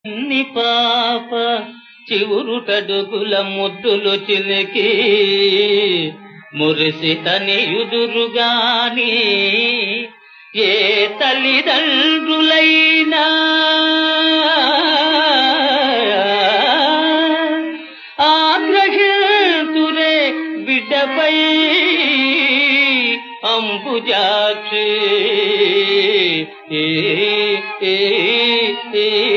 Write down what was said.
ని పాప చివురుటడుగుల ముద్దులు చిలికి మురిసి తనియుదురుగాని ఏ తల్లిదండ్రులైనా ఆగ్రహితురే బిడ్డపై అంబుజాక్షి